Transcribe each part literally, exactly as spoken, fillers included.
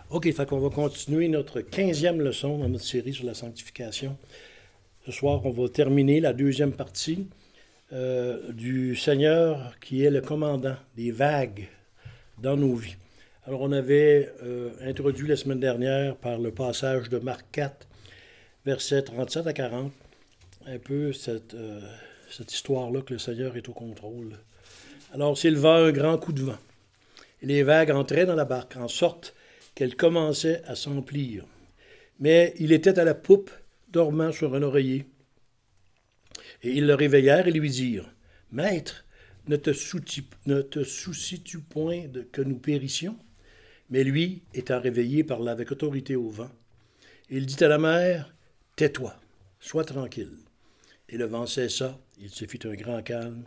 OK, fait qu'on va continuer notre quinzième leçon dans notre série sur la sanctification. Ce soir, on va terminer la deuxième partie euh, du Seigneur qui est le commandant des vagues dans nos vies. Alors, on avait euh, introduit la semaine dernière par le passage de Marc quatre, versets trente-sept à quarante, un peu cette, euh, cette histoire-là que le Seigneur est au contrôle. Alors, s'éleva un grand coup de vent, et les vagues entraient dans la barque, en sorte qu'elle commençait à s'emplir. Mais il était à la poupe, dormant sur un oreiller. Et ils le réveillèrent et lui dirent, « Maître, ne te, souci, ne te soucies-tu point de, que nous périssions? » Mais lui, étant réveillé, parla avec autorité au vent. Et il dit à la mer, « Tais-toi, sois tranquille. » Et le vent cessa, il se fit un grand calme.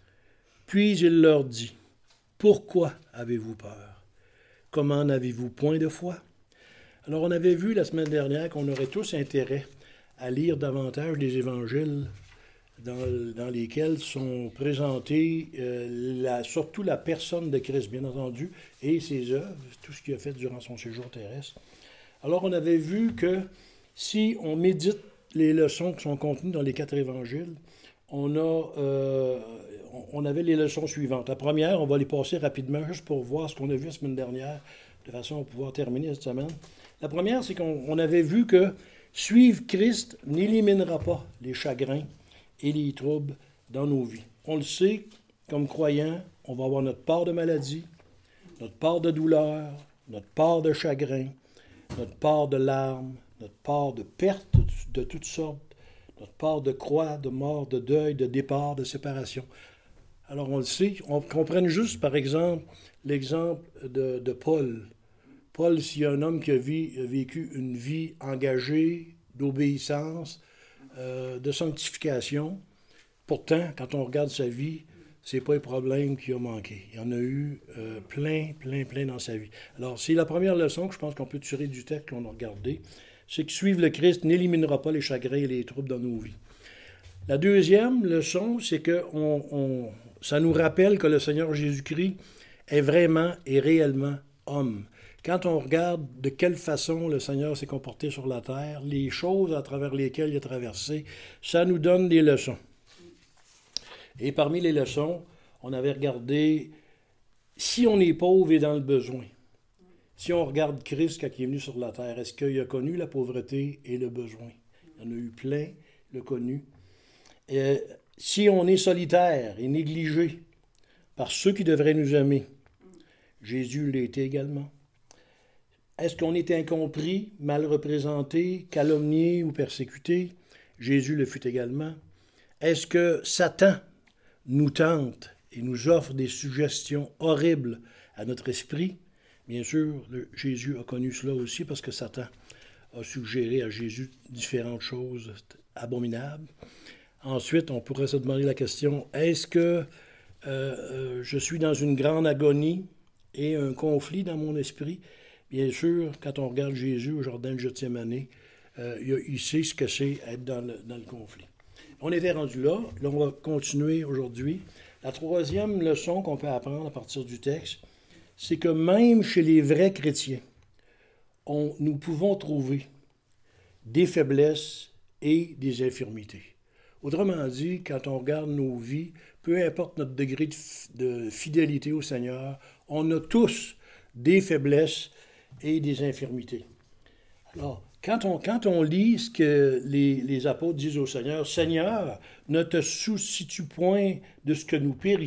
Puis il leur dit, « Pourquoi avez-vous peur? Comment n'avez-vous point de foi? » Alors, on avait vu la semaine dernière qu'on aurait tous intérêt à lire davantage les évangiles dans, dans lesquels sont présentés euh, la, surtout la personne de Christ, bien entendu, et ses œuvres, tout ce qu'il a fait durant son séjour terrestre. Alors, on avait vu que si on médite les leçons qui sont contenues dans les quatre évangiles, on a, euh, on avait les leçons suivantes. La première, on va les passer rapidement, juste pour voir ce qu'on a vu la semaine dernière, de façon à pouvoir terminer cette semaine. La première, c'est qu'on on avait vu que suivre Christ n'éliminera pas les chagrins et les troubles dans nos vies. On le sait, comme croyants, on va avoir notre part de maladie, notre part de douleur, notre part de chagrin, notre part de larmes, notre part de pertes de toutes sortes, notre part de croix, de mort, de deuil, de départ, de séparation. Alors on le sait, on comprenne juste par exemple l'exemple de, de Paul. Paul, s'il y a un homme qui a, vie, a vécu une vie engagée, d'obéissance, euh, de sanctification, pourtant, quand on regarde sa vie, c'est pas un problème qui a manqué. Il y en a eu euh, plein, plein, plein dans sa vie. Alors, c'est la première leçon que je pense qu'on peut tirer du texte qu'on a regardé, c'est que suivre le Christ n'éliminera pas les chagrins et les troubles dans nos vies. La deuxième leçon, c'est que on, on, ça nous rappelle que le Seigneur Jésus-Christ est vraiment et réellement homme. Quand on regarde de quelle façon le Seigneur s'est comporté sur la terre, les choses à travers lesquelles il a traversé, ça nous donne des leçons. Et parmi les leçons, on avait regardé, si on est pauvre et dans le besoin, si on regarde Christ quand il est venu sur la terre, est-ce qu'il a connu la pauvreté et le besoin? Il y en a eu plein, il l'a connu. Et si on est solitaire et négligé par ceux qui devraient nous aimer, Jésus l'a été également. Est-ce qu'on est incompris, mal représenté, calomnié ou persécuté? Jésus le fut également. Est-ce que Satan nous tente et nous offre des suggestions horribles à notre esprit? Bien sûr, le, Jésus a connu cela aussi parce que Satan a suggéré à Jésus différentes choses abominables. Ensuite, on pourrait se demander la question, est-ce que euh, euh, je suis dans une grande agonie et un conflit dans mon esprit? Bien sûr, quand on regarde Jésus au jardin de Gethsémani, euh, il, il sait ce que c'est être dans le, dans le conflit. On était rendu là. Là, on va continuer aujourd'hui. La troisième leçon qu'on peut apprendre à partir du texte, c'est que même chez les vrais chrétiens, on, nous pouvons trouver des faiblesses et des infirmités. Autrement dit, quand on regarde nos vies, peu importe notre degré de, de fidélité au Seigneur, on a tous des faiblesses et des infirmités. Alors, quand on, quand on lit ce que les, les apôtres disent au Seigneur, « Seigneur, ne te soucies-tu point de ce que nous périssons? »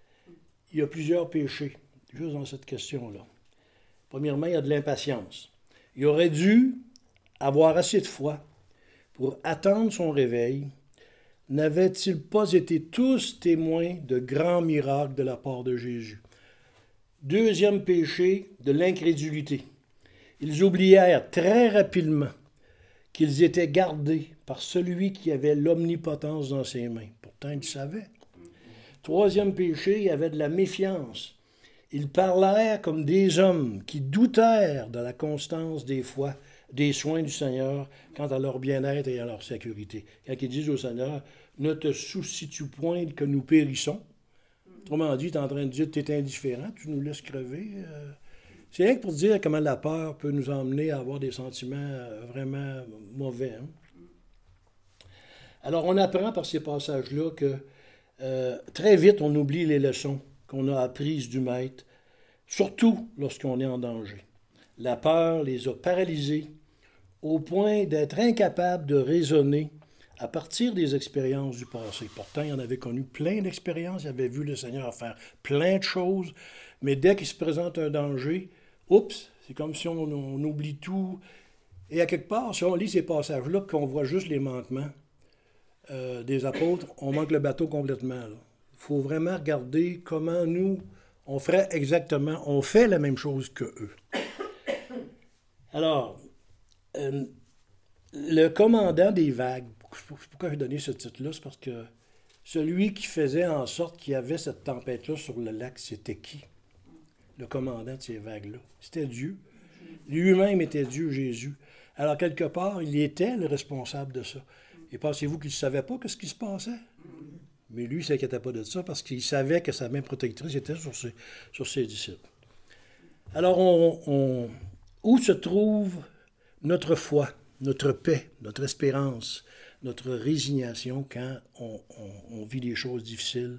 Il y a plusieurs péchés, juste dans cette question-là. Premièrement, il y a de l'impatience. Il aurait dû avoir assez de foi pour attendre son réveil. N'avaient-ils pas été tous témoins de grands miracles de la part de Jésus? Deuxième péché, de l'incrédulité. Ils oublièrent très rapidement qu'ils étaient gardés par celui qui avait l'omnipotence dans ses mains. Pourtant, ils savaient. Troisième péché, il y avait de la méfiance. Ils parlèrent comme des hommes qui doutèrent de la constance des fois, des soins du Seigneur quant à leur bien-être et à leur sécurité. Quand ils disent au Seigneur, « Ne te soucies-tu point que nous périssons? » Autrement dit, tu es en train de dire que tu es indifférent, tu nous laisses crever. Euh, C'est rien que pour dire comment la peur peut nous emmener à avoir des sentiments vraiment mauvais. Hein? Alors, on apprend par ces passages-là que euh, très vite, on oublie les leçons qu'on a apprises du Maître, surtout lorsqu'on est en danger. La peur les a paralysés au point d'être incapables de raisonner à partir des expériences du passé. Pourtant, il en avait connu plein d'expériences, il avait vu le Seigneur faire plein de choses, mais dès qu'il se présente un danger, oups, c'est comme si on, on oublie tout. Et à quelque part, si on lit ces passages-là, qu'on voit juste les manquements euh, des apôtres, on manque le bateau complètement. Il faut vraiment regarder comment nous, on ferait exactement, on fait la même chose qu'eux. Alors, euh, le commandant des vagues, pourquoi j'ai donné ce titre-là? C'est parce que celui qui faisait en sorte qu'il y avait cette tempête-là sur le lac, c'était qui? Le commandant de ces vagues-là. C'était Dieu. Lui-même était Dieu, Jésus. Alors, quelque part, il était le responsable de ça. Et pensez-vous qu'il ne savait pas ce qui se passait? Mais lui, il ne s'inquiétait pas de ça parce qu'il savait que sa main protectrice était sur ses, sur ses disciples. Alors, on, on, où se trouve notre foi, notre paix, notre espérance, notre résignation quand on, on, on vit des choses difficiles?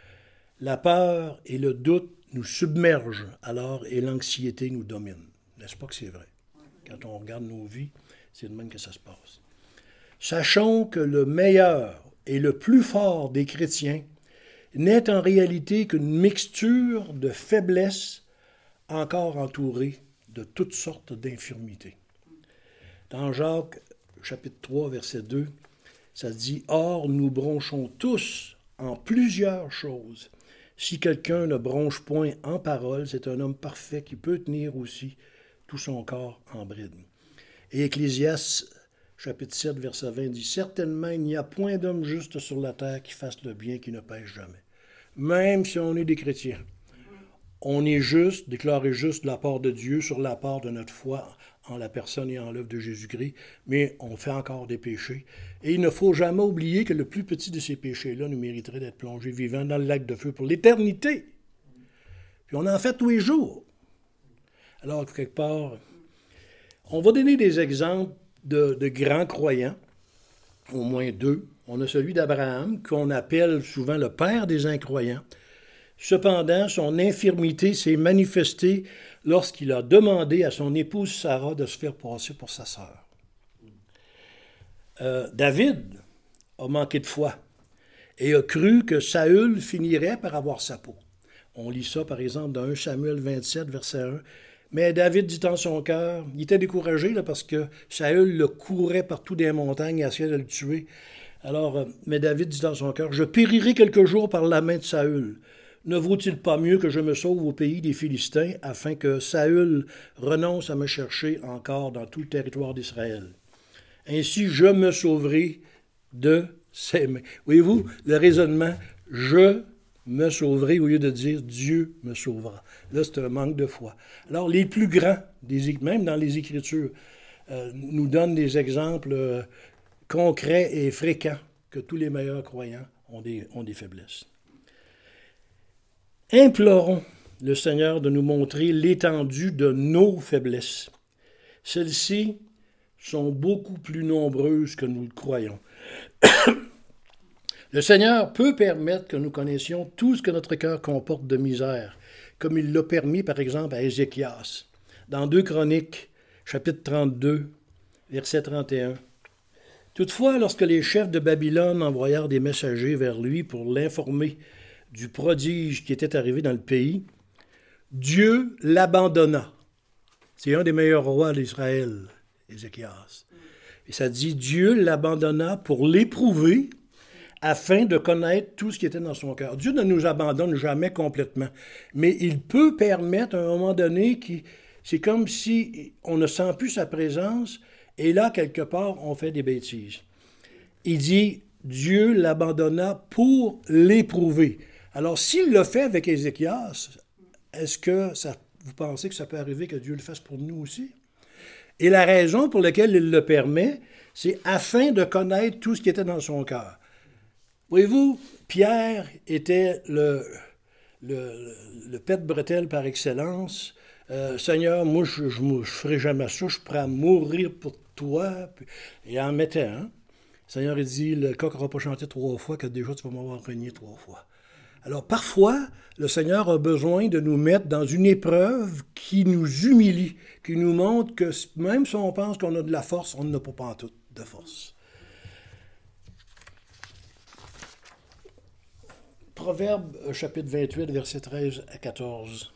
La peur et le doute nous submergent alors et l'anxiété nous domine. N'est-ce pas que c'est vrai? Quand on regarde nos vies, c'est de même que ça se passe. Sachons que le meilleur et le plus fort des chrétiens n'est en réalité qu'une mixture de faiblesses encore entourée de toutes sortes d'infirmités. Dans Jacques, chapitre trois, verset deux, ça dit « Or, nous bronchons tous en plusieurs choses. Si quelqu'un ne bronche point en parole, c'est un homme parfait qui peut tenir aussi tout son corps en bride. » Et Ecclésiaste, chapitre sept, verset vingt, dit « Certainement, il n'y a point d'homme juste sur la terre qui fasse le bien, qui ne pêche jamais. » Même si on est des chrétiens, on est juste, déclaré juste de la part de Dieu sur la part de notre foi en la personne et en l'œuvre de Jésus-Christ, mais on fait encore des péchés. Et il ne faut jamais oublier que le plus petit de ces péchés-là nous mériterait d'être plongé vivant dans le lac de feu pour l'éternité. Puis on en fait tous les jours. Alors, quelque part, on va donner des exemples de, de grands croyants, au moins deux. On a celui d'Abraham, qu'on appelle souvent le père des incroyants. Cependant, son infirmité s'est manifestée lorsqu'il a demandé à son épouse Sarah de se faire passer pour sa sœur. Euh, David a manqué de foi et a cru que Saül finirait par avoir sa peau. On lit ça, par exemple, dans premier Samuel vingt-sept, verset un. Mais David dit en son cœur, il était découragé là, parce que Saül le courait partout des montagnes et essayait de le tuer. Alors, euh, mais David dit dans son cœur, « Je périrai quelques jours par la main de Saül. Ne vaut-il pas mieux que je me sauve au pays des Philistins, afin que Saül renonce à me chercher encore dans tout le territoire d'Israël? Ainsi, je me sauverai de ses mains. » Voyez-vous, le raisonnement, « je me sauverai » au lieu de dire « Dieu me sauvera ». Là, c'est un manque de foi. Alors, les plus grands, des, même dans les Écritures, euh, nous donnent des exemples euh, concrets et fréquents que tous les meilleurs croyants ont des, ont des faiblesses. Implorons le Seigneur de nous montrer l'étendue de nos faiblesses. Celles-ci sont beaucoup plus nombreuses que nous le croyons. Le Seigneur peut permettre que nous connaissions tout ce que notre cœur comporte de misère, comme il l'a permis, par exemple, à Ézéchias. Dans deux Chroniques, chapitre trente-deux, verset trente et un. « Toutefois, lorsque les chefs de Babylone envoyèrent des messagers vers lui pour l'informer du prodige qui était arrivé dans le pays, Dieu l'abandonna. » C'est un des meilleurs rois d'Israël, Ézéchias. Et ça dit, Dieu l'abandonna pour l'éprouver afin de connaître tout ce qui était dans son cœur. Dieu ne nous abandonne jamais complètement, mais il peut permettre à un moment donné, qui, c'est comme si on ne sent plus sa présence, et là, quelque part, on fait des bêtises. Il dit, Dieu l'abandonna pour l'éprouver. Alors, s'il l'a fait avec Ézéchias, est-ce que ça, vous pensez que ça peut arriver que Dieu le fasse pour nous aussi? Et la raison pour laquelle il le permet, c'est afin de connaître tout ce qui était dans son cœur. Voyez-vous, Pierre était le, le, le pète-bretelle par excellence, Euh, Seigneur, moi, je ne ferai jamais ça, je suis prêt à mourir pour toi. Puis, et en mettant un, Seigneur, il dit, le coq n'aura pas chanté trois fois que déjà tu vas m'avoir renié trois fois. Alors parfois, le Seigneur a besoin de nous mettre dans une épreuve qui nous humilie, qui nous montre que même si on pense qu'on a de la force, on n'a pas pantoute de force. Proverbe chapitre vingt-huit, versets treize à quatorze.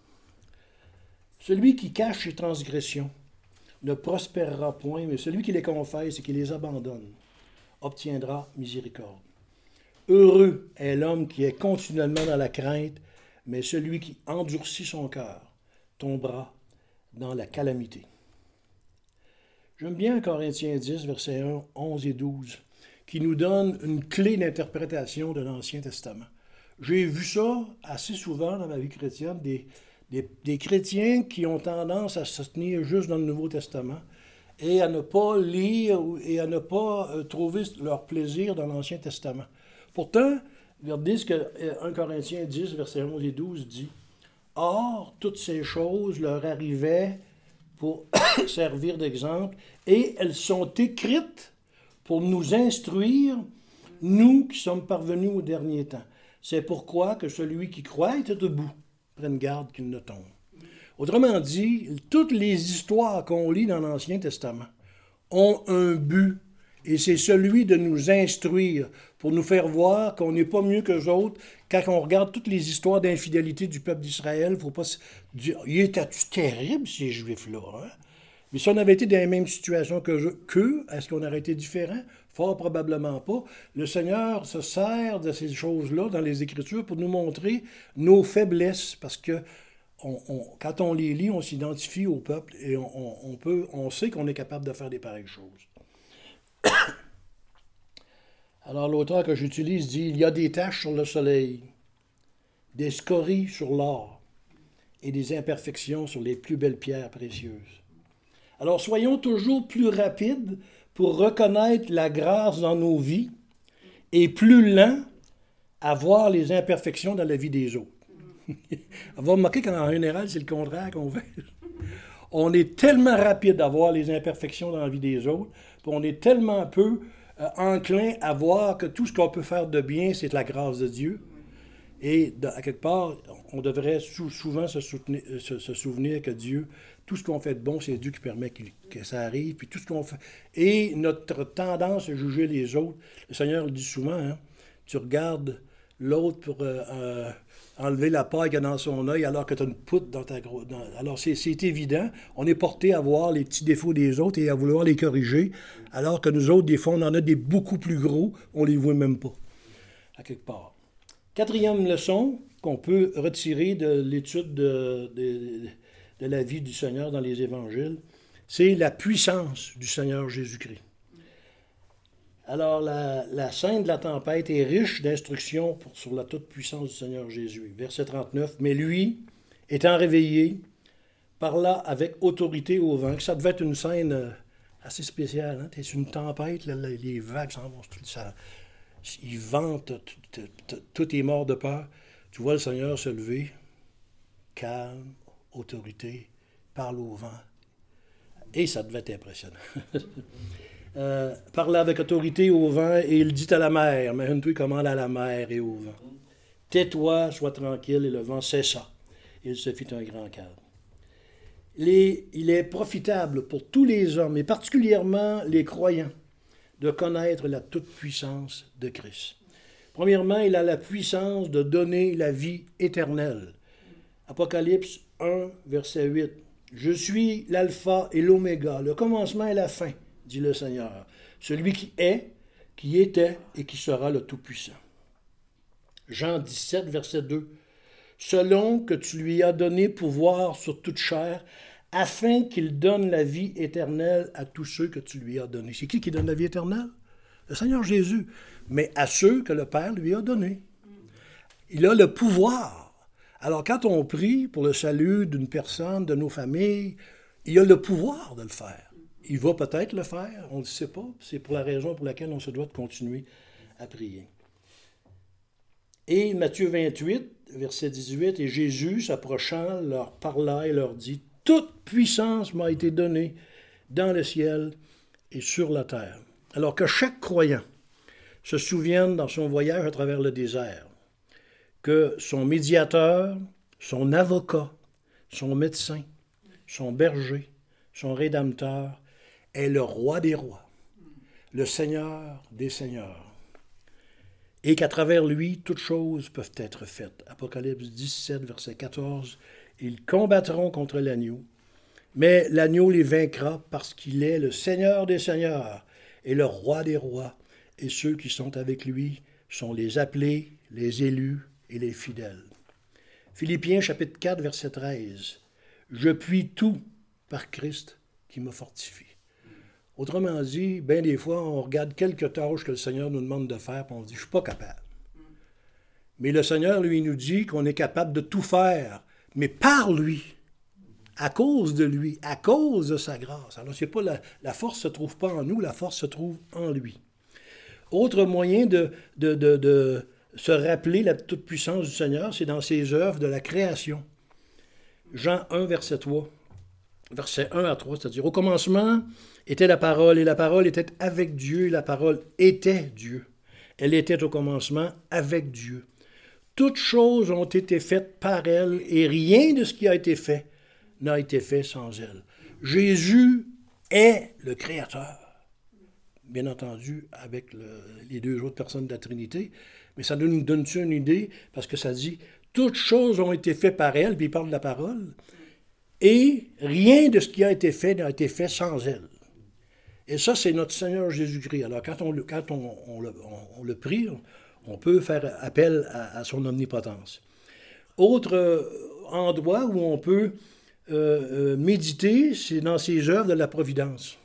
Celui qui cache ses transgressions ne prospérera point, mais celui qui les confesse et qui les abandonne obtiendra miséricorde. Heureux est l'homme qui est continuellement dans la crainte, mais celui qui endurcit son cœur tombera dans la calamité. J'aime bien Corinthiens dix, versets un, onze et douze, qui nous donne une clé d'interprétation de l'Ancien Testament. J'ai vu ça assez souvent dans ma vie chrétienne, des, des, des chrétiens qui ont tendance à se tenir juste dans le Nouveau Testament et à ne pas lire et à ne pas euh, trouver leur plaisir dans l'Ancien Testament. Pourtant, regardez ce que un Corinthiens dix, versets onze et douze dit. « Or, toutes ces choses leur arrivaient pour servir d'exemple, et elles sont écrites pour nous instruire, nous qui sommes parvenus au dernier temps. C'est pourquoi que celui qui croit est debout, prenne garde qu'il ne tombe. » Autrement dit, toutes les histoires qu'on lit dans l'Ancien Testament ont un but, et c'est celui de nous instruire pour nous faire voir qu'on n'est pas mieux qu'eux autres. Quand on regarde toutes les histoires d'infidélité du peuple d'Israël, il ne faut pas se dire « Il était terrible, ces Juifs-là. Hein? » Mais si on avait été dans la même situation qu'eux, est-ce qu'on aurait été différent? Fort probablement pas. Le Seigneur se sert de ces choses-là dans les Écritures pour nous montrer nos faiblesses, parce que on, on, quand on les lit, on s'identifie au peuple et on, on, on, peut, on sait qu'on est capable de faire des pareilles choses. Alors l'auteur que j'utilise dit « Il y a des taches sur le soleil, des scories sur l'or et des imperfections sur les plus belles pierres précieuses. » Alors soyons toujours plus rapides pour reconnaître la grâce dans nos vies et plus lents à voir les imperfections dans la vie des autres. On va remarquer qu'en général, c'est le contraire qu'on fait. On est tellement rapide à voir les imperfections dans la vie des autres, puis on est tellement peu euh, enclin à voir que tout ce qu'on peut faire de bien, c'est la grâce de Dieu. Et de, à quelque part, on devrait sou- souvent se, soutenir, se, se souvenir que Dieu, tout ce qu'on fait de bon, c'est Dieu qui permet qu'il, que ça arrive. Puis tout ce qu'on fait. Et notre tendance à juger les autres, le Seigneur le dit souvent, hein, tu regardes l'autre pour euh, euh, enlever la paille qu'il y a dans son œil alors que tu as une poutre dans ta grosse. Alors c'est, c'est évident, on est porté à voir les petits défauts des autres et à vouloir les corriger, alors que nous autres, des fois, on en a des beaucoup plus gros, on ne les voit même pas, à quelque part. Quatrième leçon qu'on peut retirer de l'étude de, de, de la vie du Seigneur dans les évangiles, c'est la puissance du Seigneur Jésus-Christ. Alors, la, la scène de la tempête est riche d'instructions pour, sur la toute-puissance du Seigneur Jésus. Verset trente-neuf, « Mais lui, étant réveillé, parla avec autorité au vent. » Ça devait être une scène assez spéciale. Hein? C'est une tempête, là, les vagues s'en vont, tout ça. Il vente, tout est mort de peur. Tu vois le Seigneur se lever, calme, autorité, parle au vent. Et ça devait être impressionnant. Euh, parle avec autorité au vent et il dit à la mer, imagine-toi comment à la mer et au vent. Tais-toi, sois tranquille, et le vent cessa. Il se fit un grand calme. Il est, il est profitable pour tous les hommes, et particulièrement les croyants, de connaître la toute-puissance de Christ. Premièrement, il a la puissance de donner la vie éternelle. Apocalypse un, verset huit. « Je suis l'alpha et l'oméga, le commencement et la fin. » dit le Seigneur, celui qui est, qui était et qui sera le Tout-Puissant. Jean dix-sept, verset deux. Selon que tu lui as donné pouvoir sur toute chair, afin qu'il donne la vie éternelle à tous ceux que tu lui as donnés. C'est qui qui donne la vie éternelle? Le Seigneur Jésus. Mais à ceux que le Père lui a donnés. Il a le pouvoir. Alors quand on prie pour le salut d'une personne, de nos familles, il a le pouvoir de le faire. Il va peut-être le faire, on ne le sait pas. C'est pour la raison pour laquelle on se doit de continuer à prier. Et Matthieu vingt-huit, verset dix-huit, « Et Jésus, s'approchant, leur parla et leur dit, « Toute puissance m'a été donnée dans le ciel et sur la terre. » Alors que chaque croyant se souvienne dans son voyage à travers le désert que son médiateur, son avocat, son médecin, son berger, son rédempteur est le roi des rois, le Seigneur des seigneurs, et qu'à travers lui, toutes choses peuvent être faites. Apocalypse dix-sept, verset quatorze, « Ils combattront contre l'agneau, mais l'agneau les vaincra parce qu'il est le Seigneur des seigneurs et le roi des rois, et ceux qui sont avec lui sont les appelés, les élus et les fidèles. » Philippiens chapitre quatre, verset treize, « Je puis tout par Christ qui me fortifie. » Autrement dit, bien des fois, on regarde quelques tâches que le Seigneur nous demande de faire, puis on se dit, je ne suis pas capable. Mais le Seigneur, lui, nous dit qu'on est capable de tout faire, mais par lui, à cause de lui, à cause de sa grâce. Alors, c'est pas la, la force ne se trouve pas en nous, la force se trouve en lui. Autre moyen de, de, de, de se rappeler la toute-puissance du Seigneur, c'est dans ses œuvres de la création. Jean un, verset trois. Verset un à trois, c'est-à-dire, « Au commencement était la parole, et la parole était avec Dieu, et la parole était Dieu. Elle était au commencement avec Dieu. Toutes choses ont été faites par elle, et rien de ce qui a été fait n'a été fait sans elle. » Jésus est le Créateur. Bien entendu, avec le, les deux autres personnes de la Trinité, mais ça nous donne-tu une idée, parce que ça dit, « Toutes choses ont été faites par elle », puis il parle de la parole, et rien de ce qui a été fait n'a été fait sans elle. Et ça, c'est notre Seigneur Jésus-Christ. Alors, quand on, quand on, on, le, on, on le prie, on peut faire appel à, à son omnipotence. Autre endroit où on peut euh, euh, méditer, c'est dans ses œuvres de la providence.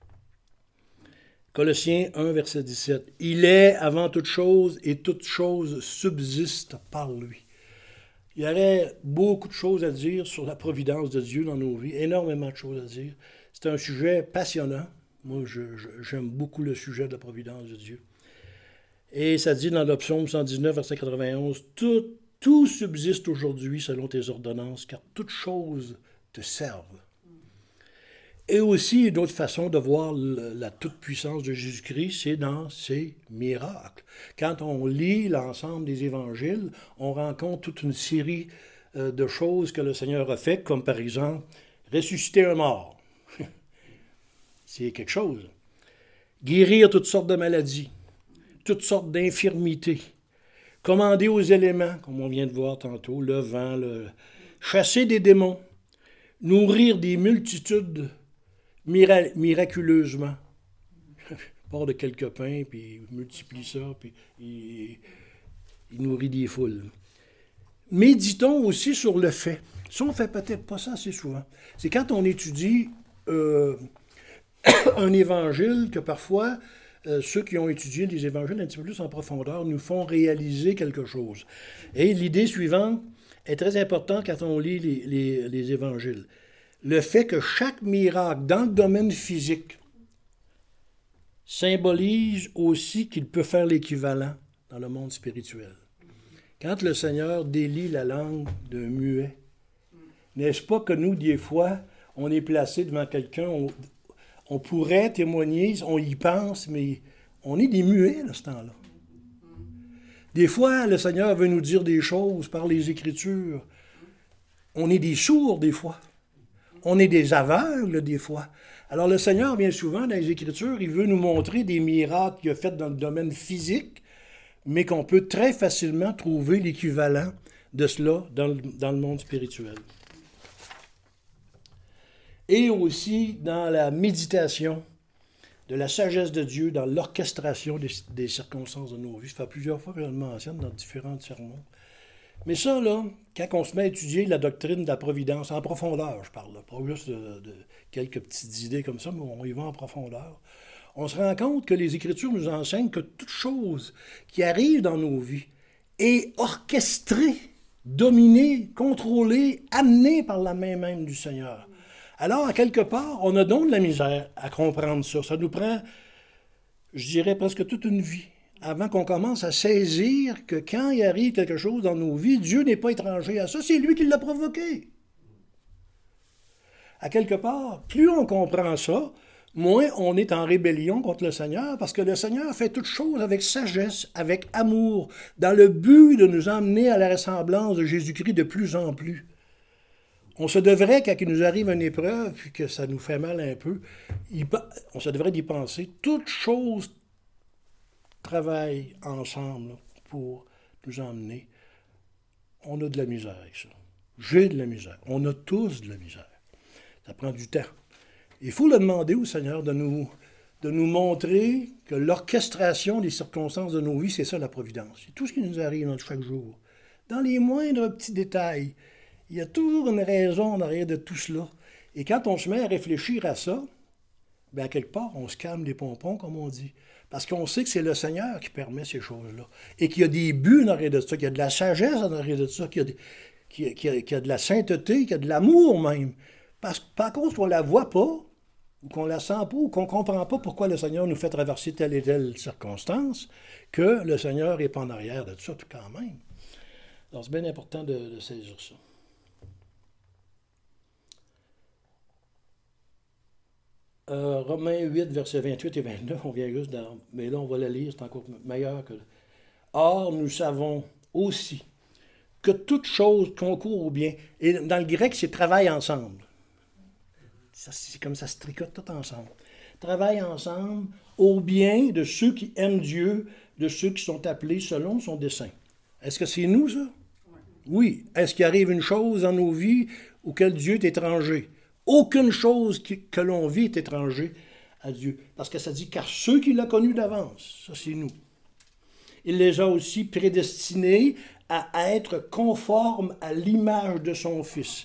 Colossiens un, verset dix-sept. « Il est avant toute chose, et toute chose subsiste par lui. » Il y aurait beaucoup de choses à dire sur la providence de Dieu dans nos vies, énormément de choses à dire. C'est un sujet passionnant. Moi, je, je, j'aime beaucoup le sujet de la providence de Dieu. Et ça dit dans le psaume cent dix-neuf, verset quatre-vingt-onze, « Tout, tout subsiste aujourd'hui selon tes ordonnances, car toutes choses te servent. » Et aussi, une autre façon de voir le, la toute-puissance de Jésus-Christ, c'est dans ses miracles. Quand on lit l'ensemble des évangiles, on rencontre toute une série euh, de choses que le Seigneur a fait, comme par exemple, ressusciter un mort. C'est quelque chose. Guérir toutes sortes de maladies, toutes sortes d'infirmités. Commander aux éléments, comme on vient de voir tantôt, le vent, le... chasser des démons. Nourrir des multitudes Mira- miraculeusement. Il part de quelques pains, puis il multiplie ça, puis il, il nourrit des foules. Méditons aussi sur le fait. Ça, on ne fait peut-être pas ça assez souvent. C'est quand on étudie euh, un évangile que parfois, euh, ceux qui ont étudié les évangiles un petit peu plus en profondeur nous font réaliser quelque chose. Et l'idée suivante est très importante quand on lit les, les, les évangiles. Le fait que chaque miracle dans le domaine physique symbolise aussi qu'il peut faire l'équivalent dans le monde spirituel. Quand le Seigneur délie la langue d'un muet, n'est-ce pas que nous, des fois, on est placé devant quelqu'un, on, on pourrait témoigner, on y pense, mais on est des muets à ce temps-là. Des fois, le Seigneur veut nous dire des choses par les Écritures. On est des sourds des fois. On est des aveugles des fois. Alors le Seigneur, bien souvent, dans les Écritures, il veut nous montrer des miracles qu'il a faits dans le domaine physique, mais qu'on peut très facilement trouver l'équivalent de cela dans le, dans le monde spirituel. Et aussi dans la méditation de la sagesse de Dieu, dans l'orchestration des, des circonstances de nos vies. Ça fait plusieurs fois que je le mentionne dans différents sermons. Mais ça, là, quand on se met à étudier la doctrine de la providence, en profondeur, je parle, là, pas juste de, de quelques petites idées comme ça, mais on y va en profondeur, on se rend compte que les Écritures nous enseignent que toute chose qui arrive dans nos vies est orchestrée, dominée, contrôlée, amenée par la main même du Seigneur. Alors, à quelque part, on a donc de la misère à comprendre ça. Ça nous prend, je dirais, presque toute une vie avant qu'on commence à saisir que quand il arrive quelque chose dans nos vies, Dieu n'est pas étranger à ça, c'est lui qui l'a provoqué. À quelque part, plus on comprend ça, moins on est en rébellion contre le Seigneur, parce que le Seigneur fait toutes choses avec sagesse, avec amour, dans le but de nous emmener à la ressemblance de Jésus-Christ de plus en plus. On se devrait, quand il nous arrive une épreuve, puis que ça nous fait mal un peu, on se devrait d'y penser. Toutes choses travaillent ensemble pour nous emmener. On a de la misère avec ça. J'ai de la misère. On a tous de la misère. Ça prend du temps. Il faut le demander au Seigneur de nous, de nous montrer que l'orchestration des circonstances de nos vies, c'est ça la providence. C'est tout ce qui nous arrive dans chaque jour. Dans les moindres petits détails, il y a toujours une raison en arrière de tout cela. Et quand on se met à réfléchir à ça, bien, à quelque part, on se calme les pompons, comme on dit. Parce qu'on sait que c'est le Seigneur qui permet ces choses-là. Et qu'il y a des buts en arrière de ça, qu'il y a de la sagesse en arrière de ça, qu'il y a, des, qu'il y a, qu'il y a, qu'il y a de la sainteté, qu'il y a de l'amour même. Parce que par contre, qu'on ne la voit pas, ou qu'on la sent pas, ou qu'on ne comprend pas pourquoi le Seigneur nous fait traverser telle et telle circonstance, que le Seigneur n'est pas en arrière de ça, tout quand même. Alors, c'est bien important de, de saisir ça. Euh, Romains huit, versets vingt-huit et vingt-neuf, on vient juste dans... Mais là, on va le lire, c'est encore meilleur que... Or, nous savons aussi que toute chose concourt au bien. Et dans le grec, c'est « travaille ensemble ». C'est comme ça se tricote tout ensemble. Travaille ensemble au bien de ceux qui aiment Dieu, de ceux qui sont appelés selon son dessein. Est-ce que c'est nous, ça? Oui. Est-ce qu'il arrive une chose dans nos vies auquel Dieu est étranger? Aucune chose qui, que l'on vit est étranger à Dieu. Parce que ça dit, car ceux qui l'ont connu d'avance, ça c'est nous. Il les a aussi prédestinés à être conformes à l'image de son Fils.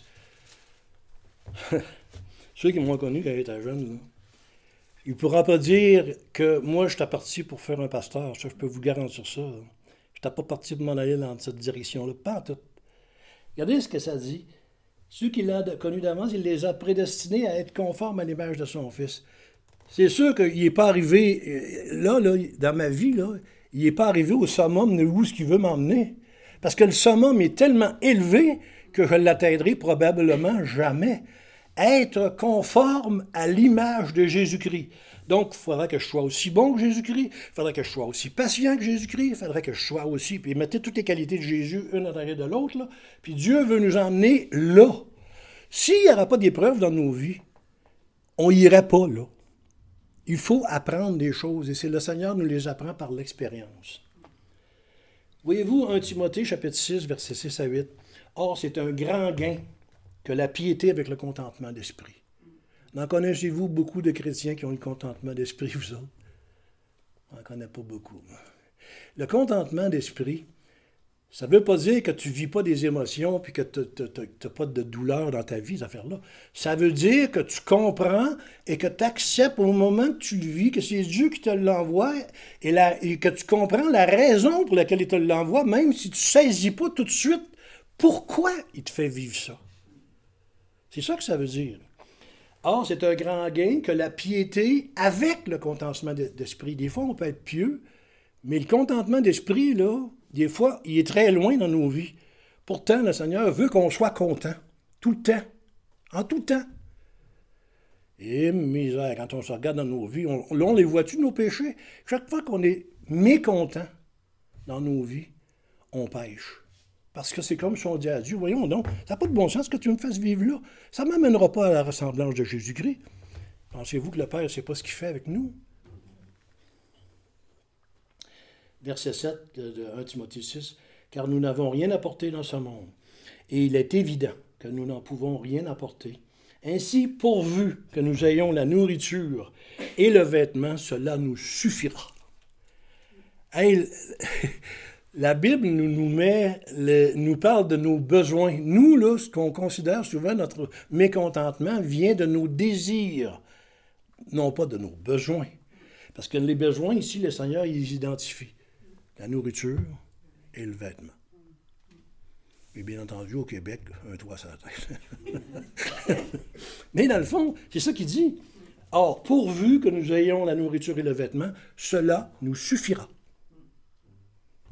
Ceux qui m'ont connu quand j'étais jeune, là, ils ne pourront pas dire que moi, j'étais parti pour faire un pasteur. Ça, je peux vous garantir ça. Je n'étais pas parti pour m'en aller dans cette direction-là. Pas en tout. Regardez ce que ça dit. Ceux qu'il a connus d'avance, il les a prédestinés à être conformes à l'image de son Fils. C'est sûr qu'il n'est pas arrivé, là, là, dans ma vie, là, il n'est pas arrivé au summum de où ce qu'il veut m'emmener. Parce que le summum est tellement élevé que je ne l'atteindrai probablement jamais. Être conforme à l'image de Jésus-Christ. Donc, il faudra que je sois aussi bon que Jésus-Christ, il faudra que je sois aussi patient que Jésus-Christ, il faudra que je sois aussi... Puis mettez toutes les qualités de Jésus, une à l'arrière de l'autre, là. Puis Dieu veut nous emmener là. S'il n'y aura pas d'épreuves dans nos vies, on n'irait pas là. Il faut apprendre des choses, et c'est le Seigneur nous les apprend par l'expérience. Voyez-vous, un Timothée, chapitre six, versets six à huit. « Or, c'est un grand gain que la piété avec le contentement d'esprit. » N'en connaissez-vous beaucoup de chrétiens qui ont le contentement d'esprit, vous autres? On n'en connaît pas beaucoup. Le contentement d'esprit, ça ne veut pas dire que tu ne vis pas des émotions puis que tu n'as pas de douleur dans ta vie, ces affaires-là. Ça veut dire que tu comprends et que tu acceptes au moment que tu le vis, que c'est Dieu qui te l'envoie et, la, et que tu comprends la raison pour laquelle il te l'envoie, même si tu ne saisis pas tout de suite pourquoi il te fait vivre ça. C'est ça que ça veut dire. Or, c'est un grand gain que la piété avec le contentement d'esprit. Des fois, on peut être pieux, mais le contentement d'esprit, là, des fois, il est très loin dans nos vies. Pourtant, le Seigneur veut qu'on soit content, tout le temps, en tout temps. Et misère, quand on se regarde dans nos vies, on, là, on les voit-tu, nos péchés? Chaque fois qu'on est mécontent dans nos vies, on pêche. Parce que c'est comme si on dit à Dieu, voyons donc, ça n'a pas de bon sens que tu me fasses vivre là. Ça ne m'amènera pas à la ressemblance de Jésus-Christ. Pensez-vous que le Père ne sait pas ce qu'il fait avec nous? Verset sept de un Timothée six, « Car nous n'avons rien apporté dans ce monde, et il est évident que nous n'en pouvons rien apporter. Ainsi, pourvu que nous ayons la nourriture et le vêtement, cela nous suffira. » Hey, la Bible nous, nous, met le, nous parle de nos besoins. Nous, là, ce qu'on considère souvent notre mécontentement vient de nos désirs, non pas de nos besoins. Parce que les besoins, ici, le Seigneur, il les identifie. La nourriture et le vêtement. Et bien entendu, au Québec, un toit sur la tête. Mais dans le fond, c'est ça qu'il dit. Or, pourvu que nous ayons la nourriture et le vêtement, cela nous suffira.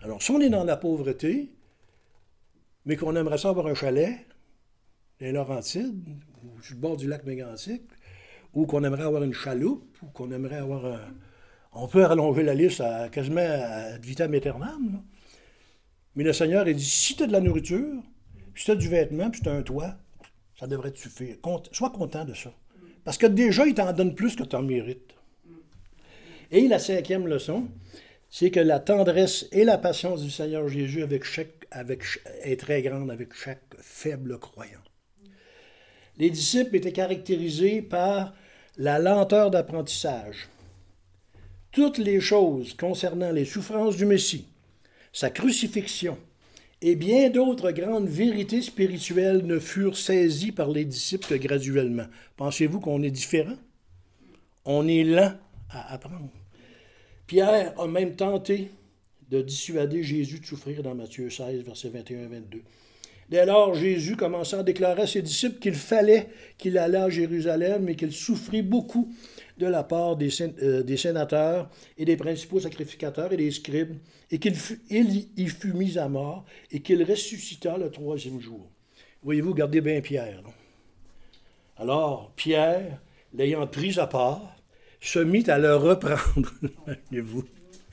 Alors, si on est dans la pauvreté, mais qu'on aimerait ça avoir un chalet, les Laurentides, ou sur le bord du lac Mégantic, ou qu'on aimerait avoir une chaloupe, ou qu'on aimerait avoir un... On peut rallonger la liste à, quasiment à vitam aeternam, là. Mais le Seigneur, il dit, si tu as de la nourriture, puis si tu as du vêtement, puis si tu as un toit, ça devrait te suffire. Sois content de ça. Parce que déjà, il t'en donne plus que tu en mérites. Et la cinquième leçon, c'est que la tendresse et la patience du Seigneur Jésus avec chaque, avec, est très grande avec chaque faible croyant. Les disciples étaient caractérisés par la lenteur d'apprentissage. Toutes les choses concernant les souffrances du Messie, sa crucifixion et bien d'autres grandes vérités spirituelles ne furent saisies par les disciples que graduellement. Pensez-vous qu'on est différent? On est lent à apprendre. Pierre a même tenté de dissuader Jésus de souffrir dans Matthieu seize, versets vingt et un à vingt-deux. Dès lors, Jésus commença à déclarer à ses disciples qu'il fallait qu'il allât à Jérusalem et qu'il souffrit beaucoup de la part des, euh, des sénateurs et des principaux sacrificateurs et des scribes, et qu'il fut, il y fut mis à mort et qu'il ressuscita le troisième jour. Voyez-vous, gardez bien Pierre. Non? Alors, Pierre, l'ayant pris à part, se mit à le reprendre. Imaginez-vous.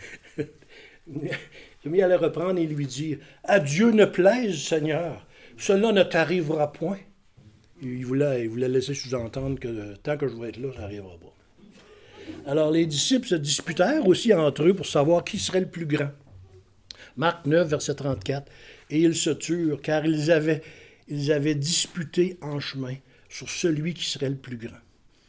Se mit à le reprendre et lui dire, « À Dieu ne plaise, Seigneur, cela ne t'arrivera point. » Il voulait, il voulait laisser sous-entendre que tant que je vais être là, ça n'arrivera pas. Alors, les disciples se disputèrent aussi entre eux pour savoir qui serait le plus grand. Marc neuf, verset trente-quatre. « Et ils se turent, car ils avaient, ils avaient disputé en chemin sur celui qui serait le plus grand. »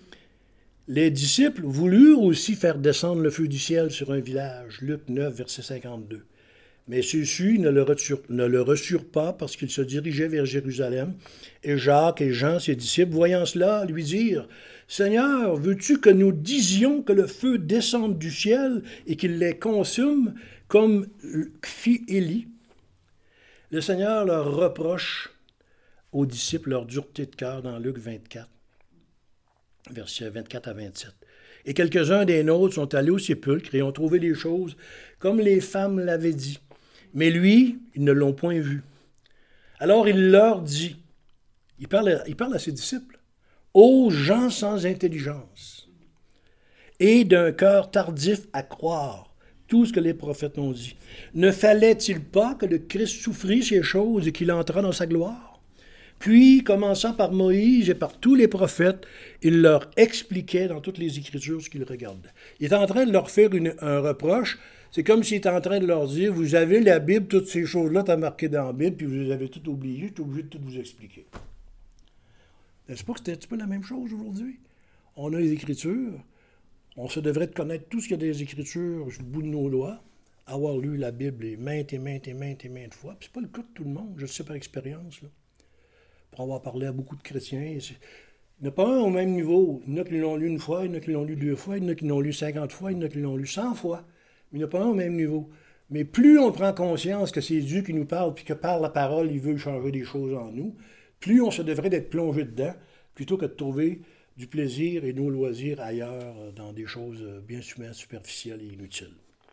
Les disciples voulurent aussi faire descendre le feu du ciel sur un village. Luc neuf, verset cinquante-deux. Mais ceux-ci ne le reçurent, ne le reçurent pas parce qu'ils se dirigeaient vers Jérusalem. Et Jacques et Jean, ses disciples, voyant cela, lui dirent, « Seigneur, veux-tu que nous disions que le feu descende du ciel et qu'il les consume, comme fit Élie? » Le Seigneur leur reproche aux disciples leur dureté de cœur dans Luc vingt-quatre, versets vingt-quatre à vingt-sept. « Et quelques-uns des nôtres sont allés au sépulcre et ont trouvé les choses comme les femmes l'avaient dit. Mais lui, ils ne l'ont point vu. Alors il leur dit, il parle, il parle à ses disciples, « Ô gens sans intelligence et d'un cœur tardif à croire tout ce que les prophètes ont dit, ne fallait-il pas que le Christ souffrit ces choses et qu'il entrât dans sa gloire? Puis, commençant par Moïse et par tous les prophètes, il leur expliquait dans toutes les Écritures ce qu'ils regardaient. » Il est en train de leur faire une, un reproche. C'est comme s'il était en train de leur dire, vous avez la Bible, toutes ces choses-là, tu as marqué dans la Bible, puis vous les avez toutes oubliées, je suis obligé de tout vous expliquer. N'est-ce pas que c'est un petit peu la même chose aujourd'hui? On a les Écritures, on se devrait de connaître tout ce qu'il y a des Écritures sur le bout de nos doigts, avoir lu la Bible maintes et maintes et maintes et maintes fois, puis c'est pas le cas de tout le monde, je le sais par expérience, là. Pour avoir parlé à beaucoup de chrétiens, il n'y en a pas un au même niveau. Il y en a qui l'ont lu une fois, il y en a qui l'ont lu deux fois, il y en a qui l'ont lu cinquante fois, il y en a qui l'ont lu cent fois. Mais il n'y en a pas un au même niveau. Mais plus on prend conscience que c'est Dieu qui nous parle, puis que par la parole, il veut changer des choses en nous, plus on se devrait d'être plongé dedans, plutôt que de trouver du plaisir et nos loisirs ailleurs, dans des choses bien souvent superficielles et inutiles.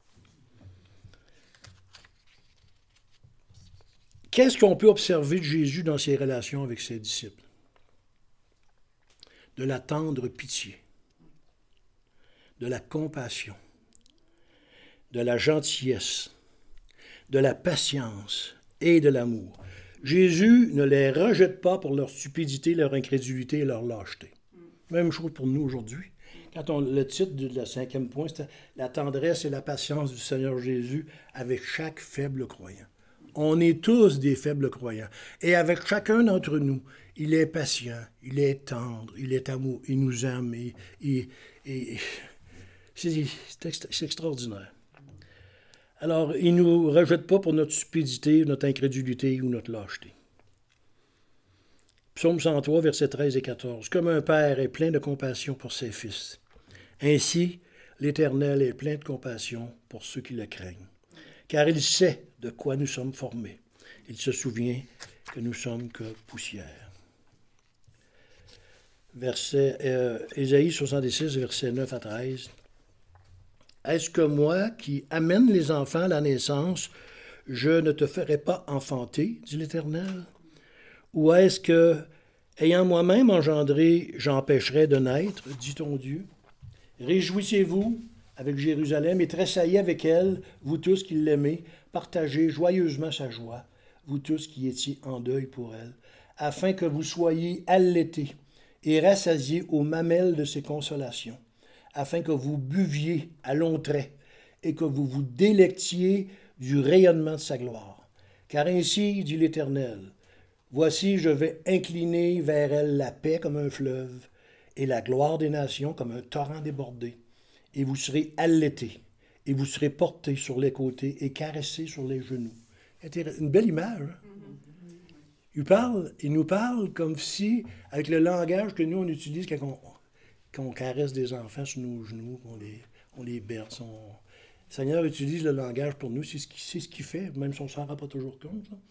Qu'est-ce qu'on peut observer de Jésus dans ses relations avec ses disciples? De la tendre pitié, de la compassion, de la gentillesse, de la patience et de l'amour. Jésus ne les rejette pas pour leur stupidité, leur incrédulité et leur lâcheté. Même chose pour nous aujourd'hui. Quand on, le titre de la cinquième point, c'était « La tendresse et la patience du Seigneur Jésus avec chaque faible croyant ». On est tous des faibles croyants. Et avec chacun d'entre nous, il est patient, il est tendre, il est amour, il nous aime. Et, et, et, c'est, c'est extraordinaire. Alors, il ne nous rejette pas pour notre stupidité, notre incrédulité ou notre lâcheté. Psaume cent trois, versets treize et quatorze. « Comme un père est plein de compassion pour ses fils, ainsi l'Éternel est plein de compassion pour ceux qui le craignent. Car il sait de quoi nous sommes formés. Il se souvient que nous sommes que poussière. » Verset, euh, Ésaïe soixante-six, versets neuf à treize. « Est-ce que moi, qui amène les enfants à la naissance, je ne te ferai pas enfanter, dit l'Éternel? Ou est-ce que, ayant moi-même engendré, j'empêcherai de naître, dit ton Dieu? Réjouissez-vous avec Jérusalem et tressaillez avec elle, vous tous qui l'aimez, partagez joyeusement sa joie, vous tous qui étiez en deuil pour elle, afin que vous soyez allaités et rassasiés aux mamelles de ses consolations, afin que vous buviez à longs traits et que vous vous délectiez du rayonnement de sa gloire. Car ainsi, dit l'Éternel, voici, je vais incliner vers elle la paix comme un fleuve et la gloire des nations comme un torrent débordé. Et vous serez allaités, et vous serez portés sur les côtés et caressés sur les genoux. Une belle image. Hein? Il, parle, il nous parle comme si, avec le langage que nous, on utilise quand on, quand on caresse des enfants sur nos genoux, on les, on les berce. On... Le Seigneur utilise le langage pour nous, c'est ce qu'il, c'est ce qu'il fait, même si on ne s'en rend pas toujours compte. Là.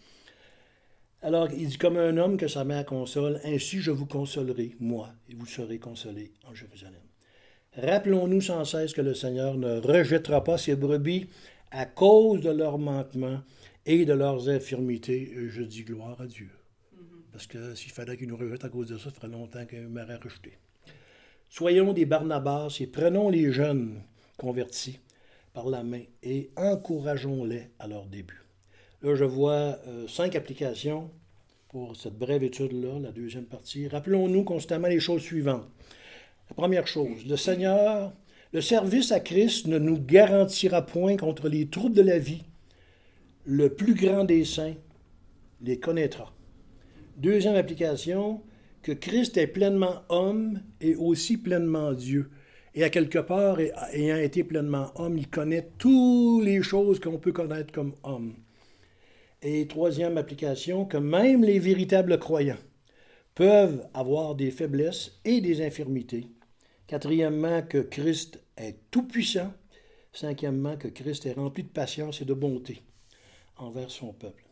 Alors, il dit, comme un homme que sa mère console, ainsi je vous consolerai, moi, et vous serez consolés en Jérusalem. Rappelons-nous sans cesse que le Seigneur ne rejettera pas ses brebis à cause de leurs manquements et de leurs infirmités. Je dis gloire à Dieu. Parce que s'il fallait qu'il nous rejette à cause de ça, ça ferait longtemps qu'il m'aurait rejeté. Soyons des Barnabas et prenons les jeunes convertis par la main et encourageons-les à leur début. Là, je vois euh, cinq applications pour cette brève étude-là, la deuxième partie. Rappelons-nous constamment les choses suivantes. La première chose, le Seigneur, le service à Christ ne nous garantira point contre les troubles de la vie. Le plus grand des saints les connaîtra. Deuxième application, que Christ est pleinement homme et aussi pleinement Dieu. Et à quelque part, ayant été pleinement homme, il connaît toutes les choses qu'on peut connaître comme homme. Et troisième application, que même les véritables croyants peuvent avoir des faiblesses et des infirmités. Quatrièmement, que Christ est tout-puissant. Cinquièmement, que Christ est rempli de patience et de bonté envers son peuple.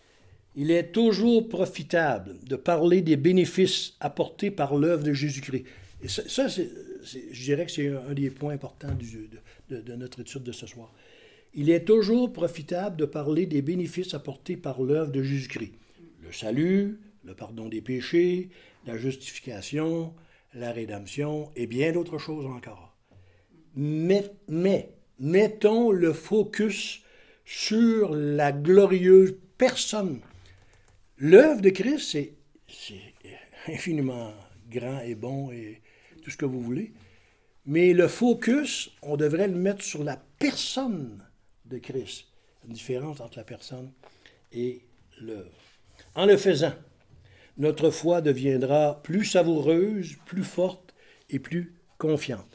Il est toujours profitable de parler des bénéfices apportés par l'œuvre de Jésus-Christ. Et ça, ça c'est, c'est, je dirais que c'est un des points importants du, de, de, de notre étude de ce soir. Il est toujours profitable de parler des bénéfices apportés par l'œuvre de Jésus-Christ. Le salut, le pardon des péchés, la justification, la rédemption et bien d'autres choses encore. Mais, mais mettons le focus sur la glorieuse personne. L'œuvre de Christ, c'est, c'est infiniment grand et bon et tout ce que vous voulez. Mais le focus, on devrait le mettre sur la personne de Christ. Une différence entre la personne et l'œuvre. En le faisant, notre foi deviendra plus savoureuse, plus forte et plus confiante.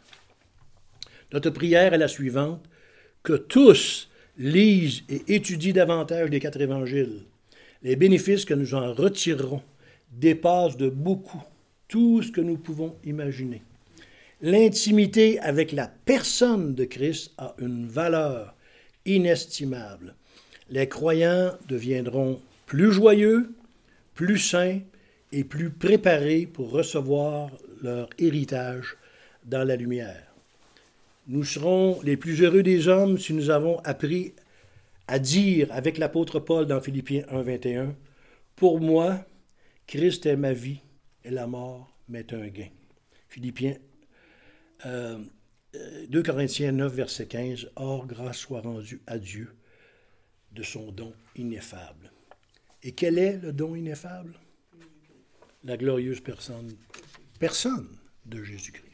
Notre prière est la suivante, que tous lisent et étudient davantage les quatre évangiles. Les bénéfices que nous en retirerons dépassent de beaucoup tout ce que nous pouvons imaginer. L'intimité avec la personne de Christ a une valeur inestimable. Les croyants deviendront plus joyeux, plus sains et plus préparés pour recevoir leur héritage dans la lumière. Nous serons les plus heureux des hommes si nous avons appris à dire avec l'apôtre Paul dans Philippiens un, vingt et un, « Pour moi, Christ est ma vie et la mort m'est un gain. » Philippiens euh, deux Corinthiens neuf, verset quinze, « Or, grâce soit rendue à Dieu de son don ineffable. » Et quel est le don ineffable? La glorieuse personne, personne de Jésus-Christ.